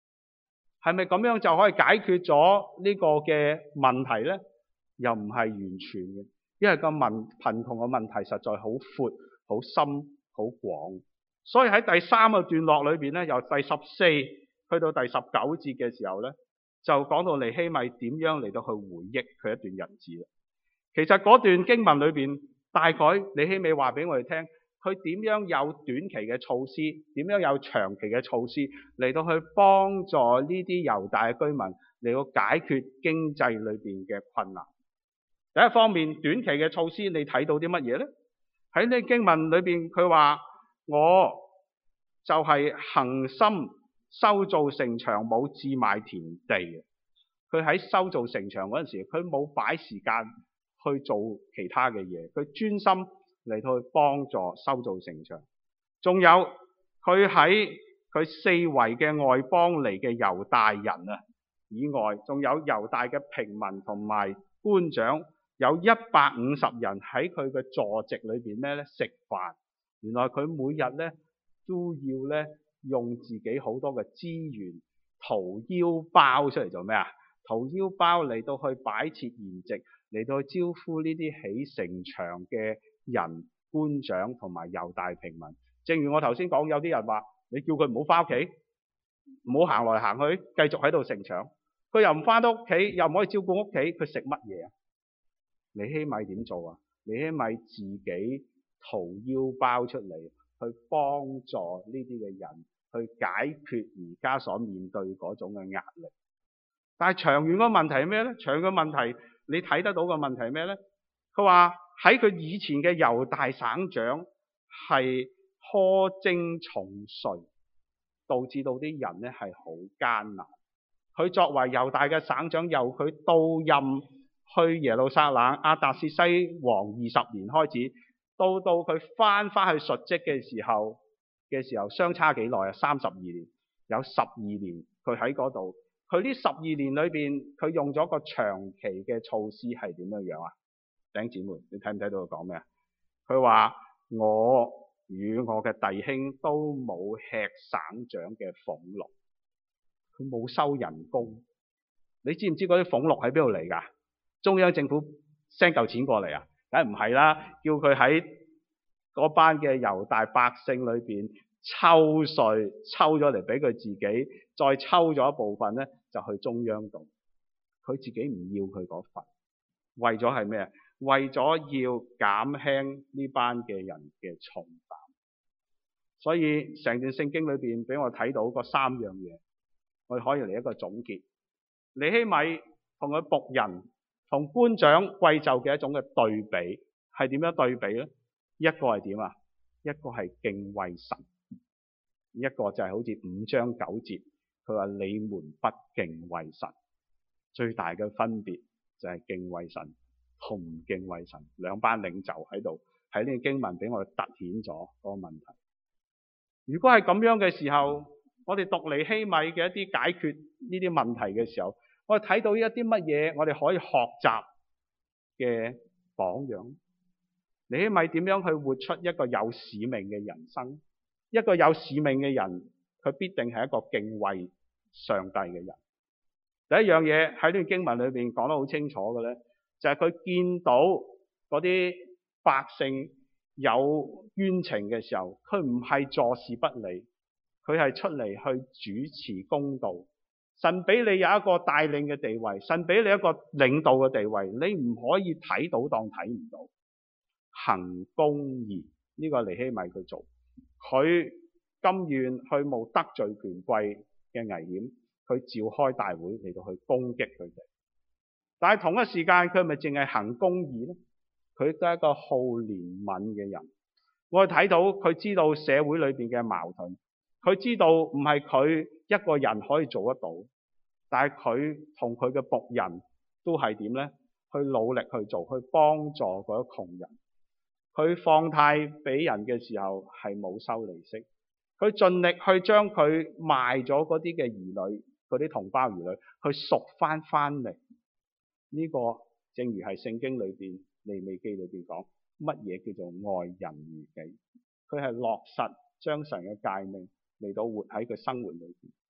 S1: 係咪咁樣就可以解決咗呢個嘅問題呢？又唔係完全嘅，因為個問貧窮嘅問題實在好闊、好深、好廣。所以喺第三個段落裏邊咧，由第十四去到第十九節嘅時候咧，就講到尼希米點樣嚟到去回憶佢一段日子啦。其實嗰段經文裏邊，大概尼希米話俾我哋聽，佢點樣有短期嘅措施，點樣有長期嘅措施嚟到去幫助呢啲猶大嘅居民嚟到解決經濟裏邊嘅困難。第一方面，短期嘅措施，你睇到啲乜嘢呢？喺呢經文裏邊，佢話我就係恒心修造城牆，冇置賣田地嘅。佢喺修造城牆嗰陣時，佢冇擺時間去做其他嘅嘢，佢專心嚟到去幫助修造城牆。仲有佢喺佢四圍嘅外邦嚟嘅猶大人啊以外，仲有猶大嘅平民同埋官長。有一百五十人喺佢嘅坐席裏邊咩咧食飯。原來佢每日咧都要咧用自己好多嘅資源掏腰包出嚟做咩啊？掏腰包嚟到去擺設筵席，嚟到去招呼呢啲起城牆嘅人、官長同埋猶大平民。正如我頭先講，有啲人話你叫佢唔好翻屋企，唔好行來行去，繼續喺度城牆。佢又唔翻到屋企，又唔可以照顧屋企，佢食乜嘢啊？尼希米點做啊？尼希米自己掏腰包出嚟，去幫助呢啲嘅人，去解決而家所面對嗰種嘅壓力。但係長遠個問題係咩呢？長遠個問題，你睇得到嘅問題係咩呢？佢話喺佢以前嘅猶大省長係苛徵重稅，導致到啲人呢係好艱難。佢作為猶大嘅省長，由佢到任去耶路撒冷亞達薛西王二十年開始，到到佢翻翻去述職嘅時候嘅時候，相差幾耐啊？三十二年，有十二年佢喺嗰度。佢呢十二年裏邊，佢用咗個長期嘅措施係點樣樣啊？弟兄姊妹，你睇唔睇到佢講咩啊？佢話我與我嘅弟兄都冇吃省長嘅俸祿，佢冇收人工。你知唔知嗰啲俸祿喺邊度嚟㗎？中央政府 send 嚿錢過嚟啊？梗係唔係啦，叫佢喺嗰班嘅猶大百姓裏邊抽稅，抽咗嚟俾佢自己，再抽咗一部分咧就去中央度。佢自己唔要佢嗰份，為咗係咩啊？為咗要減輕呢班嘅人嘅重擔。所以成段聖經裏邊俾我睇到嗰三樣嘢，我哋可以嚟一個總結。尼希米同佢僕人同官長貴胄嘅一種嘅對比，係點樣對比咧？一個係點啊？一個係敬畏神，一個就係好似五章九節，佢話你們不敬畏神。最大嘅分別就係敬畏神同唔敬畏神，兩班領袖喺度喺呢個經文俾我哋突顯咗嗰個問題。如果係咁樣嘅時候，我哋讀尼希米嘅一啲解決呢啲問題嘅時候，我哋睇到一啲乜嘢我哋可以學習嘅榜樣。尼希米點樣去活出一個有使命嘅人生？一個有使命嘅人，佢必定係一個敬畏上帝嘅人。第一樣嘢喺呢段經文裏邊講得好清楚嘅咧，就係佢見到嗰啲百姓有冤情嘅時候，佢唔係坐視不理，佢係出嚟去主持公道。神俾你有一個帶領嘅地位，神俾你一個領導嘅地位，你唔可以睇到當睇唔到。行公義呢個尼希米佢做，佢甘願去冒得罪權貴嘅危險，佢召開大會嚟到去攻擊佢哋。但係同一時間佢係咪淨係行公義呢？佢都係一個好憐憫嘅人。我哋睇到佢知道社會裏邊嘅矛盾，佢知道唔係佢一個人可以做得到，但係佢同佢嘅僕人都係點呢？去努力去做，去幫助嗰啲窮人。佢放貸俾人嘅時候係冇收利息，佢盡力去將佢賣咗嗰啲嘅兒女，嗰啲同胞兒女去贖翻翻嚟。呢個正如係聖經裏邊利未記裏邊講，乜嘢叫做愛人如己？佢係落實將神嘅誡命嚟到活喺佢生活裏邊。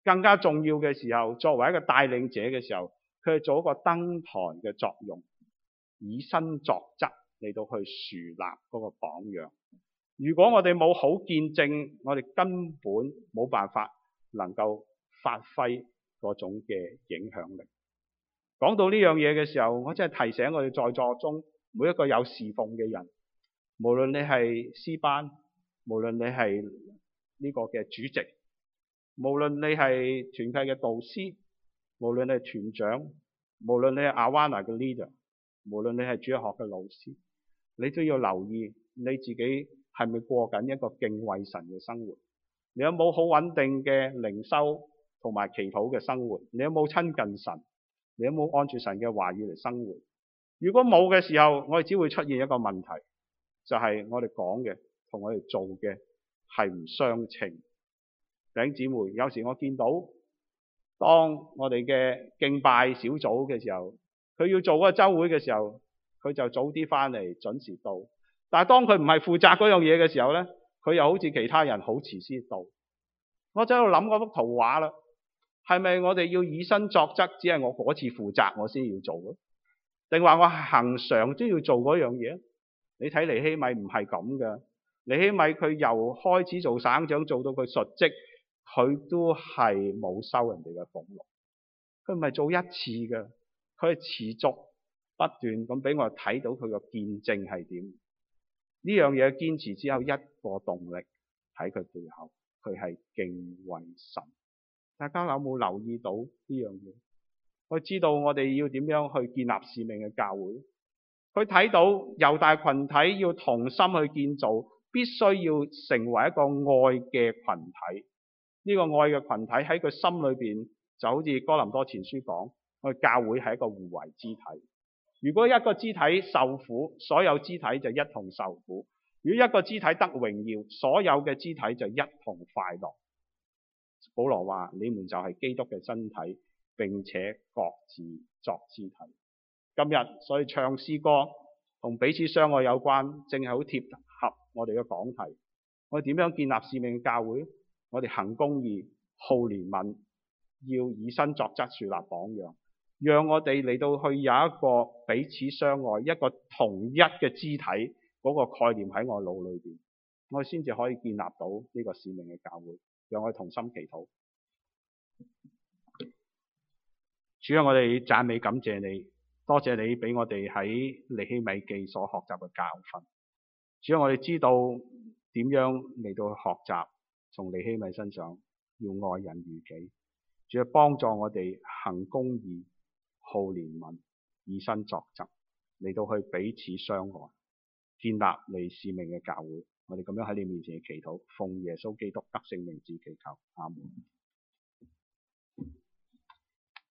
S1: 更加重要嘅時候，作為一個帶領者嘅時候，佢係做一個登台嘅作用，以身作則嚟到去樹立嗰個榜樣。如果我哋冇好見證，我哋根本冇辦法能夠發揮嗰種嘅影響力。講到呢樣嘢嘅時候，我真係提醒我哋在座中每一個有侍奉嘅人，無論你係詩班，無論你係呢個嘅主席，無論你係團契嘅導師，無論你係團長，無論你係 Awana 嘅 leader， 無論你係主日學嘅老師，你都要留意你自己係咪過緊一個敬畏神嘅生活？你有冇好穩定嘅靈修同埋祈禱嘅生活？你有冇親近神？你有冇按住神嘅話語嚟生活？如果冇嘅時候，我哋只會出現一個問題，就係我哋講嘅同我哋做嘅係唔相稱。弟兄姊妹，有時我見到當我哋嘅敬拜小組嘅時候，佢要做嗰個週會嘅時候，佢就早啲翻嚟準時到。但係當佢唔係負責嗰樣嘢嘅時候呢，佢又好似其他人好遲先到。我就喺度諗嗰幅圖畫啦。係咪我哋要以身作則？只係我嗰次負責，我先要做嘅，定話我恒常都要做嗰樣嘢？你睇尼希米唔係咁嘅。尼希米佢由開始做省長做到佢述職，佢都係冇收人哋嘅俸祿。佢唔係做一次嘅，佢係持續不斷咁俾我睇到佢個見證係點。呢樣嘢堅持之後，一個動力喺佢背後，佢係敬畏神。大家有冇留意到呢樣嘢？我知道我哋要點樣去建立使命嘅教會。佢睇到猶大群體要同心去建造，必須要成為一個愛嘅群體。呢個愛嘅群體喺佢心裏邊，就好似哥林多前書講，我哋教會係一個互為肢體。如果一個肢體受苦，所有肢體就一同受苦；如果一個肢體得榮耀，所有嘅肢體就一同快樂。保羅話：你們就係基督嘅身體，並且各自作肢體。今日所以唱詩歌同彼此相愛有關，正係好貼合我哋嘅講題。我哋點樣建立使命嘅教會？我哋行公義、好憐憫，要以身作則，樹立榜樣，讓我哋嚟到去有一個彼此相愛、一個同一嘅肢體嗰個概念喺我腦裏邊，我哋先至可以建立到呢個使命嘅教會。讓我哋同心祈禱。主啊，我哋讚美感謝你，多謝你俾我哋喺尼希米記所學習嘅教訓。主啊，我哋知道點樣嚟到學習，從尼希米身上要愛人如己。主啊，幫助我哋行公義、好憐憫、以身作則，嚟到去彼此相愛，建立你使命嘅教會。我哋咁樣喺你面前祈禱，奉耶穌基督得勝名字祈求，阿門。